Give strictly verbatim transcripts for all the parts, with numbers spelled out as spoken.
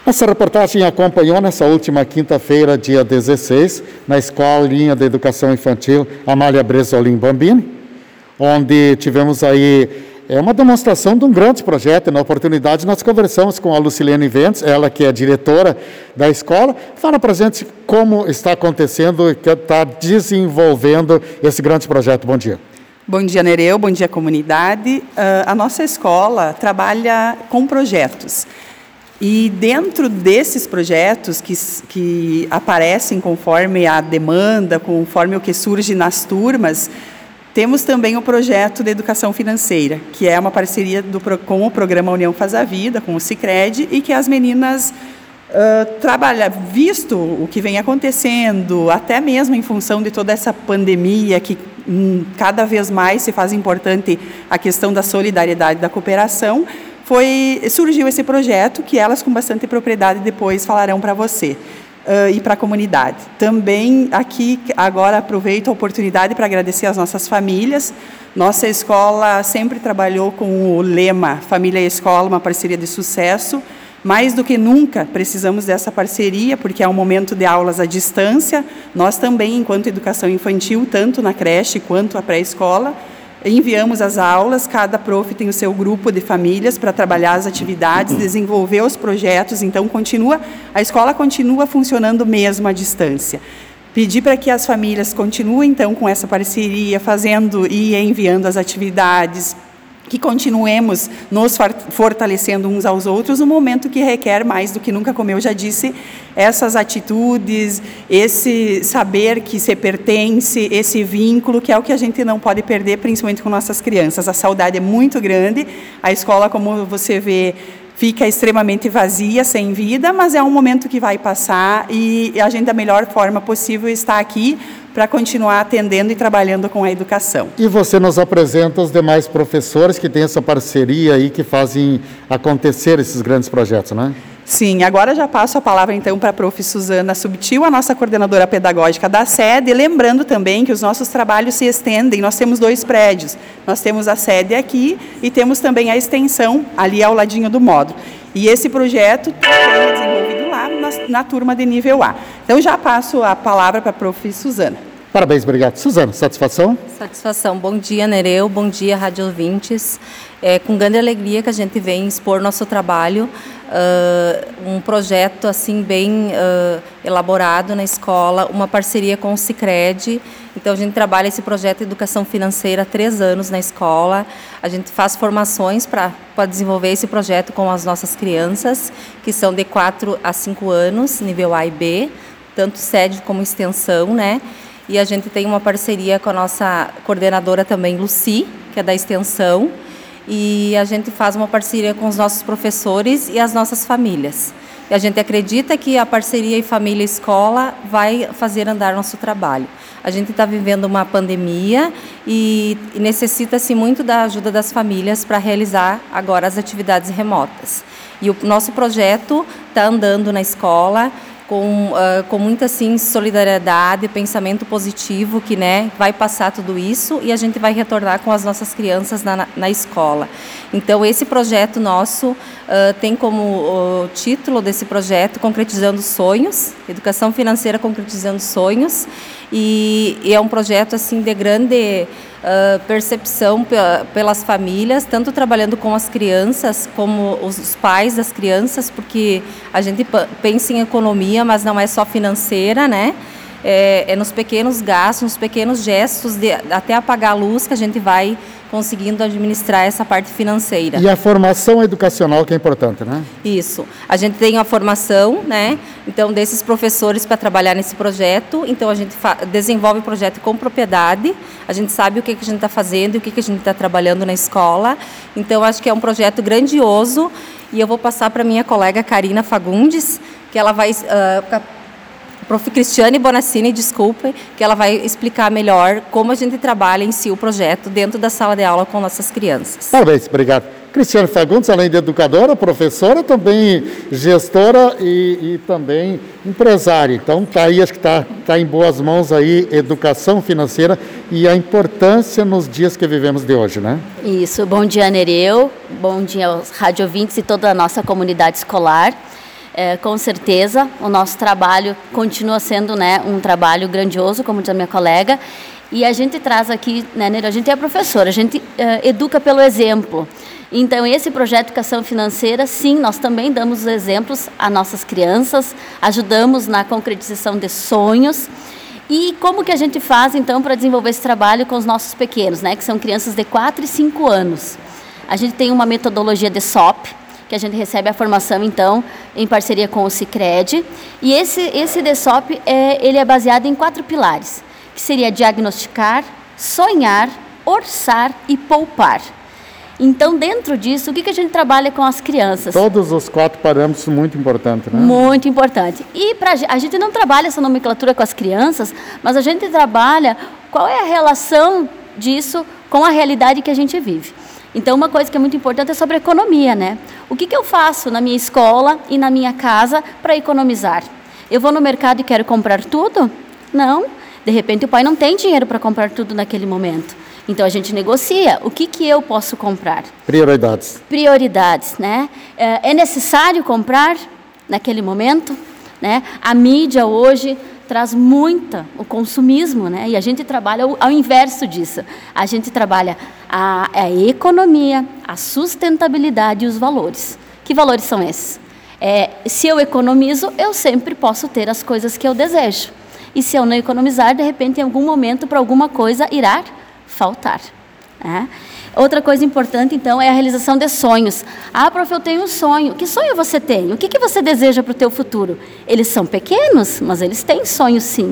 Essa reportagem acompanhou nessa última quinta-feira, dia dezesseis, na Escolinha de Educação Infantil Amália Bresolim Bambini, onde tivemos aí é, uma demonstração de um grande projeto. Na oportunidade, nós conversamos com a Lucilene Ventes, ela que é diretora da escola. Fala para a gente como está acontecendo e que está desenvolvendo esse grande projeto. Bom dia. Bom dia, Nereu. Bom dia, comunidade. Uh, a nossa escola trabalha com projetos. E dentro desses projetos que, que aparecem conforme a demanda, conforme o que surge nas turmas, temos também o projeto de educação financeira, que é uma parceria do, com o programa União Faz a Vida, com o Sicredi, e que as meninas uh, trabalham, visto o que vem acontecendo, até mesmo em função de toda essa pandemia, que hum, cada vez mais se faz importante a questão da solidariedade, da cooperação. Foi, surgiu esse projeto que elas com bastante propriedade depois falarão para você uh, e para a comunidade. Também aqui agora aproveito a oportunidade para agradecer às nossas famílias. Nossa escola sempre trabalhou com o lema Família e Escola, uma parceria de sucesso. Mais do que nunca precisamos dessa parceria, porque é um momento de aulas à distância. Nós também, enquanto educação infantil, tanto na creche quanto a pré-escola, enviamos as aulas, cada prof tem o seu grupo de famílias para trabalhar as atividades, desenvolver os projetos, então continua, a escola continua funcionando mesmo à distância. Pedir para que as famílias continuem então com essa parceria, fazendo e enviando as atividades, que continuemos nos fortalecendo uns aos outros no momento que requer mais do que nunca, como eu já disse, essas atitudes, esse saber que se pertence, esse vínculo, que é o que a gente não pode perder, principalmente com nossas crianças. A saudade é muito grande, a escola, como você vê, fica extremamente vazia, sem vida, mas é um momento que vai passar e a gente, da melhor forma possível, está aqui para continuar atendendo e trabalhando com a educação. E você nos apresenta os demais professores que têm essa parceria aí, que fazem acontecer esses grandes projetos, né? Sim, agora já passo a palavra então para a prof Suzana Subtil, a nossa coordenadora pedagógica da sede, lembrando também que os nossos trabalhos se estendem, nós temos dois prédios, nós temos a sede aqui e temos também a extensão ali ao ladinho do módulo. E esse projeto é desenvolvido lá na, na turma de nível A. Então já passo a palavra para a prof Suzana. Parabéns, obrigado. Suzana, satisfação? Satisfação. Bom dia, Nereu. Bom dia, rádio ouvintes. É com grande alegria que a gente vem expor nosso trabalho, uh, um projeto assim bem uh, elaborado na escola, uma parceria com o Sicredi. Então a gente trabalha esse projeto de educação financeira há três anos na escola. A gente faz formações para desenvolver esse projeto com as nossas crianças, que são de quatro a cinco anos, nível A e B, tanto sede como extensão, né? E a gente tem uma parceria com a nossa coordenadora também, Luci, que é da extensão, e a gente faz uma parceria com os nossos professores e as nossas famílias. E a gente acredita que a parceria e família e escola vai fazer andar nosso trabalho. A gente está vivendo uma pandemia e necessita-se muito da ajuda das famílias para realizar agora as atividades remotas. E o nosso projeto está andando na escola, com, uh, com muita assim, solidariedade, pensamento positivo, que né, vai passar tudo isso e a gente vai retornar com as nossas crianças na, na escola. Então, esse projeto nosso uh, tem como uh, título desse projeto Concretizando Sonhos, Educação Financeira Concretizando Sonhos, e, e é um projeto assim, de grande uh, percepção p- pelas famílias, tanto trabalhando com as crianças como os pais das crianças, porque a gente p- pensa em economia, mas não é só financeira, né? É, é nos pequenos gastos, nos pequenos gestos, de, até apagar a luz, que a gente vai conseguindo administrar essa parte financeira. E a formação educacional que é importante, né? Isso. A gente tem a formação, né? Então, desses professores para trabalhar nesse projeto. Então, a gente fa- desenvolve o projeto com propriedade. A gente sabe o que, que a gente está fazendo e o que, que a gente está trabalhando na escola. Então, acho que é um projeto grandioso. E eu vou passar para a minha colega Karina Fagundes, que ela vai... Uh, Prof Cristiane Bonassini, desculpe, que ela vai explicar melhor como a gente trabalha em si o projeto dentro da sala de aula com nossas crianças. Parabéns, obrigado. Cristiane Fagundes, além de educadora, professora, também gestora e, e também empresária. Então, tá aí, acho que está tá em boas mãos aí, educação financeira e a importância nos dias que vivemos de hoje, né? Isso. Bom dia, Nereu. Bom dia aos rádio ouvintes e toda a nossa comunidade escolar. É, com certeza, o nosso trabalho continua sendo, né, um trabalho grandioso, como diz a minha colega, e a gente traz aqui, né, Nery, a gente é professora, a gente é, educa pelo exemplo. Então, esse projeto de educação financeira, sim, nós também damos exemplos às nossas crianças, ajudamos na concretização de sonhos. E como que a gente faz, então, para desenvolver esse trabalho com os nossos pequenos, né, que são crianças de quatro e cinco anos? A gente tem uma metodologia de S O P, que a gente recebe a formação, então, em parceria com o Sicredi. E esse, esse D S O P, é, ele é baseado em quatro pilares, que seria diagnosticar, sonhar, orçar e poupar. Então, dentro disso, o que, que a gente trabalha com as crianças? Todos os quatro parâmetros muito importantes, né? Muito importante. E pra, a gente não trabalha essa nomenclatura com as crianças, mas a gente trabalha qual é a relação disso com a realidade que a gente vive. Então, uma coisa que é muito importante é sobre a economia, né? O que, que eu faço na minha escola e na minha casa para economizar? Eu vou no mercado e quero comprar tudo? Não. De repente, o pai não tem dinheiro para comprar tudo naquele momento. Então, a gente negocia. O que, que eu posso comprar? Prioridades. Prioridades, né? É necessário comprar naquele momento, né? A mídia hoje traz muita o consumismo, né? E a gente trabalha ao, ao inverso disso. A gente trabalha a, a economia, a sustentabilidade e os valores. Que valores são esses? É, se eu economizo, eu sempre posso ter as coisas que eu desejo. E se eu não economizar, de repente, em algum momento, para alguma coisa, irá faltar. Né? Outra coisa importante, então, é a realização de sonhos. Ah, prof, eu tenho um sonho. Que sonho você tem? O que, que você deseja para o teu futuro? Eles são pequenos, mas eles têm sonhos, sim.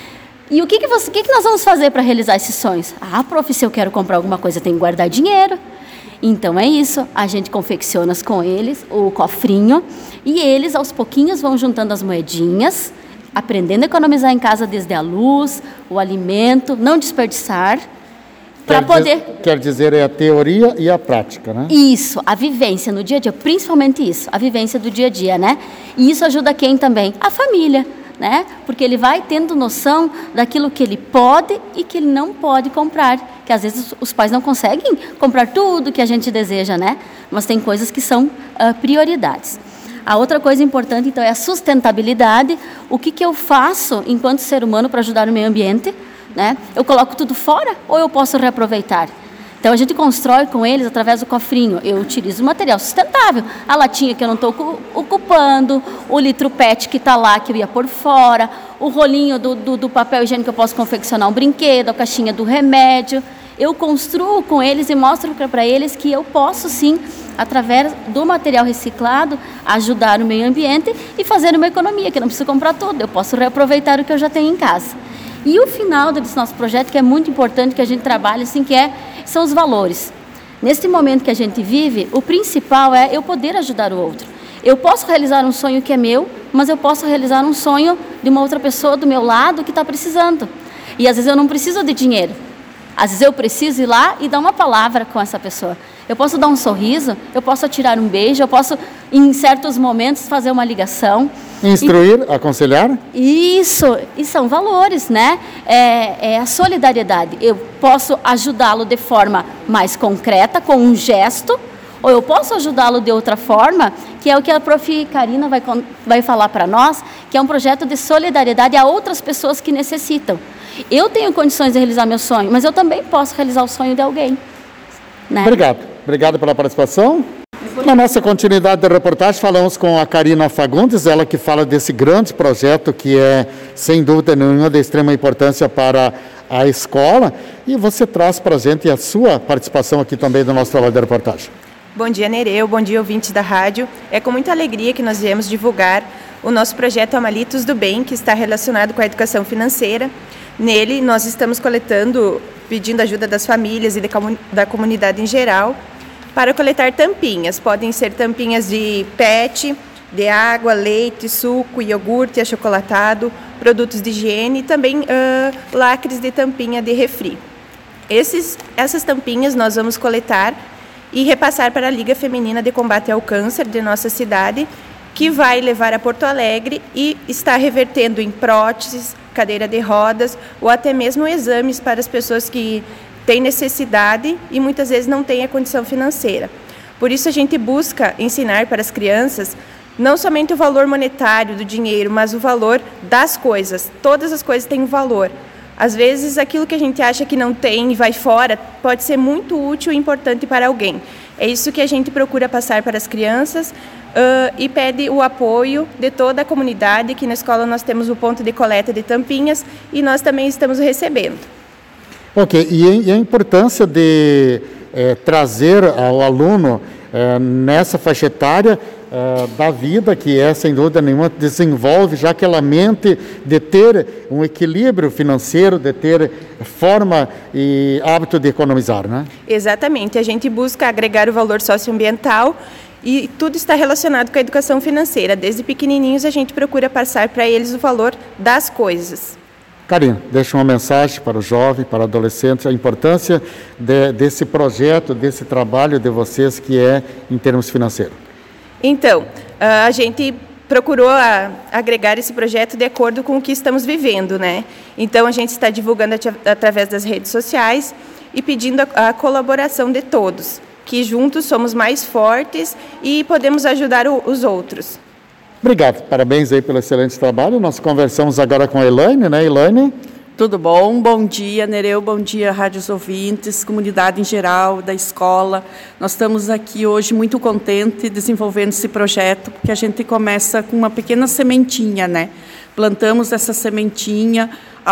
E o que, que, você, o que, que nós vamos fazer para realizar esses sonhos? Ah, prof, se eu quero comprar alguma coisa, eu tenho que guardar dinheiro. Então, é isso. A gente confecciona com eles o cofrinho e eles, aos pouquinhos, vão juntando as moedinhas, aprendendo a economizar em casa desde a luz, o alimento, não desperdiçar. Para poder... Diz, quer dizer, é a teoria e a prática, né? Isso, a vivência no dia a dia, principalmente isso, a vivência do dia a dia, né? E isso ajuda quem também? A família, né? Porque ele vai tendo noção daquilo que ele pode e que ele não pode comprar. Que às vezes os pais não conseguem comprar tudo que a gente deseja, né? Mas tem coisas que são uh, prioridades. A outra coisa importante, então, é a sustentabilidade. O que, que eu faço enquanto ser humano para ajudar o meio ambiente? Né? Eu coloco tudo fora ou eu posso reaproveitar? Então, a gente constrói com eles através do cofrinho. Eu utilizo material sustentável. A latinha que eu não estou ocupando, o litro P E T que está lá, que eu ia pôr fora, o rolinho do, do, do papel higiênico que eu posso confeccionar um brinquedo, a caixinha do remédio. Eu construo com eles e mostro para eles que eu posso, sim, através do material reciclado, ajudar o meio ambiente e fazer uma economia, que eu não preciso comprar tudo. Eu posso reaproveitar o que eu já tenho em casa. E o final desse nosso projeto, que é muito importante que a gente trabalhe, assim, que é, são os valores. Nesse momento que a gente vive, o principal é eu poder ajudar o outro. Eu posso realizar um sonho que é meu, mas eu posso realizar um sonho de uma outra pessoa do meu lado que está precisando. E às vezes eu não preciso de dinheiro. Às vezes eu preciso ir lá e dar uma palavra com essa pessoa. Eu posso dar um sorriso, eu posso atirar um beijo, eu posso, em certos momentos, fazer uma ligação. Instruir, e, aconselhar? Isso, e são valores, né? É, é a solidariedade. Eu posso ajudá-lo de forma mais concreta, com um gesto, ou eu posso ajudá-lo de outra forma, que é o que a prof Karina vai, vai falar para nós, que é um projeto de solidariedade a outras pessoas que necessitam. Eu tenho condições de realizar meu sonho, mas eu também posso realizar o sonho de alguém. Né? Obrigado. Obrigado pela participação. Na nossa continuidade da reportagem, falamos com a Karina Fagundes, ela que fala desse grande projeto que é, sem dúvida nenhuma, de extrema importância para a escola. E você traz para a gente a sua participação aqui também do nosso trabalho de reportagem. Bom dia, Nereu. Bom dia, ouvintes da rádio. É com muita alegria que nós viemos divulgar o nosso projeto Amalitos do Bem, que está relacionado com a educação financeira. Nele, nós estamos coletando, pedindo ajuda das famílias e da comunidade em geral, para coletar tampinhas. Podem ser tampinhas de P E T, de água, leite, suco, iogurte, achocolatado, produtos de higiene e também uh, lacres de tampinha de refri. Esses, essas tampinhas nós vamos coletar e repassar para a Liga Feminina de Combate ao Câncer de nossa cidade, que vai levar a Porto Alegre e está revertendo em próteses, cadeira de rodas ou até mesmo exames para as pessoas que têm necessidade e muitas vezes não têm a condição financeira. Por isso a gente busca ensinar para as crianças Não somente o valor monetário do dinheiro, mas o valor das coisas. Todas as coisas têm um valor. Às vezes, aquilo que a gente acha que não tem e vai fora, pode ser muito útil e importante para alguém. É isso que a gente procura passar para as crianças uh, e pede o apoio de toda a comunidade, que na escola nós temos o ponto de coleta de tampinhas e nós também estamos recebendo. Ok, e a importância de eh, trazer ao aluno eh, nessa faixa etária eh, da vida, que é, sem dúvida nenhuma, desenvolve já aquela mente de ter um equilíbrio financeiro, de ter forma e hábito de economizar, né? Exatamente, a gente busca agregar o valor socioambiental e tudo está relacionado com a educação financeira. Desde pequenininhos a gente procura passar para eles o valor das coisas. Karina, deixa uma mensagem para o jovem, para o adolescente, a importância de, desse projeto, desse trabalho de vocês que é em termos financeiros. Então, a gente procurou a, agregar esse projeto de acordo com o que estamos vivendo, né? Então, a gente está divulgando at através das redes sociais e pedindo a, a colaboração de todos, que juntos somos mais fortes e podemos ajudar o, os outros. Obrigado, parabéns aí pelo excelente trabalho. Nós conversamos agora com a Elaine, né, Elaine? Tudo bom? Bom dia, Nereu, bom dia, rádios ouvintes, comunidade em geral, da escola. Nós estamos aqui hoje muito contentes desenvolvendo esse projeto, porque a gente começa com uma pequena sementinha, né? Plantamos essa sementinha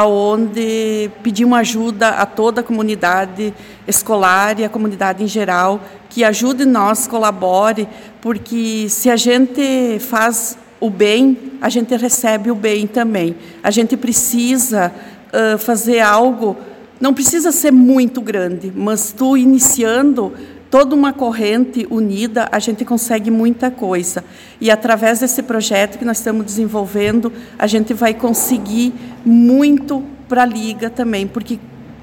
aonde pedimos ajuda a toda a comunidade escolar e a comunidade em geral, que ajude nós, colabore, porque se a gente faz o bem, a gente recebe o bem também. A gente precisa uh, fazer algo, não precisa ser muito grande, mas tu iniciando toda uma corrente unida, a gente consegue muita coisa. E através desse projeto que nós estamos desenvolvendo, a gente vai conseguir muito para a Liga também, porque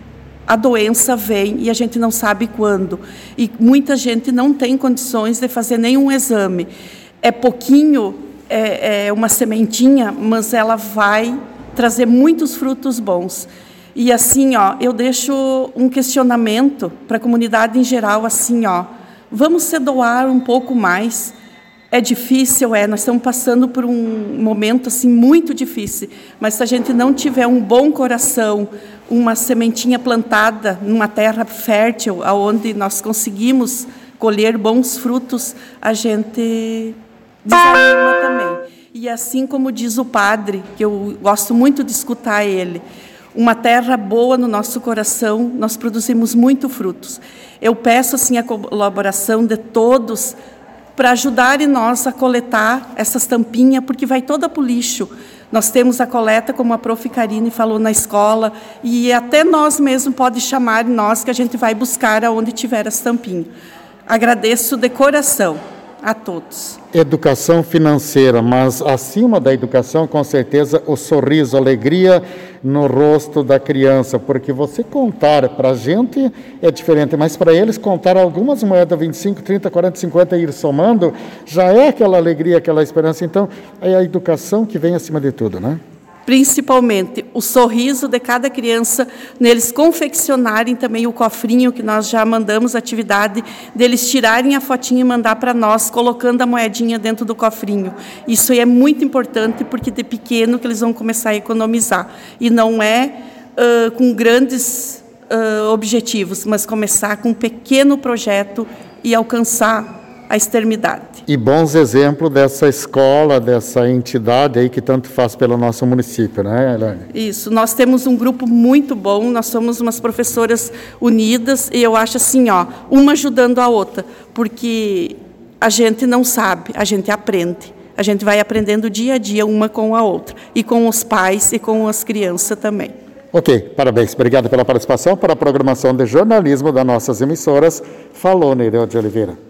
a doença vem e a gente não sabe quando. E muita gente não tem condições de fazer nenhum exame. É pouquinho, é, é uma sementinha, mas ela vai trazer muitos frutos bons. E assim, ó, eu deixo um questionamento para a comunidade em geral, assim, ó, vamos se doar um pouco mais. É difícil, é, nós estamos passando por um momento assim muito difícil, mas se a gente não tiver um bom coração, uma sementinha plantada numa terra fértil, onde nós conseguimos colher bons frutos, a gente desanima também. E assim como diz o padre, que eu gosto muito de escutar ele, uma terra boa no nosso coração, nós produzimos muito frutos. Eu peço assim a colaboração de todos para ajudarem nós a coletar essas tampinhas, porque vai toda para o lixo. Nós temos a coleta, como a prof Karine falou, na escola, e até nós mesmos pode chamar nós, que a gente vai buscar aonde tiver as tampinhas. Agradeço de coração a todos. Educação financeira, mas acima da educação, com certeza, o sorriso, a alegria no rosto da criança, porque você contar para a gente é diferente, mas para eles contar algumas moedas, vinte e cinco, trinta, quarenta, cinquenta e ir somando, já é aquela alegria, aquela esperança. Então, é a educação que vem acima de tudo, né? Principalmente o sorriso de cada criança, neles confeccionarem também o cofrinho, que nós já mandamos atividade, deles tirarem a fotinha e mandar para nós, colocando a moedinha dentro do cofrinho. Isso é muito importante, porque de pequeno que eles vão começar a economizar. E não é uh, com grandes uh, objetivos, mas começar com um pequeno projeto e alcançar a extremidade. E bons exemplos dessa escola, dessa entidade aí que tanto faz pelo nosso município, né, Elaine? Isso, nós temos um grupo muito bom, nós somos umas professoras unidas, e eu acho assim, ó, uma ajudando a outra, porque a gente não sabe, a gente aprende. A gente vai aprendendo dia a dia, uma com a outra, e com os pais e com as crianças também. Ok, parabéns. Obrigado pela participação. Para a programação de jornalismo das nossas emissoras, falou Nereu de Oliveira.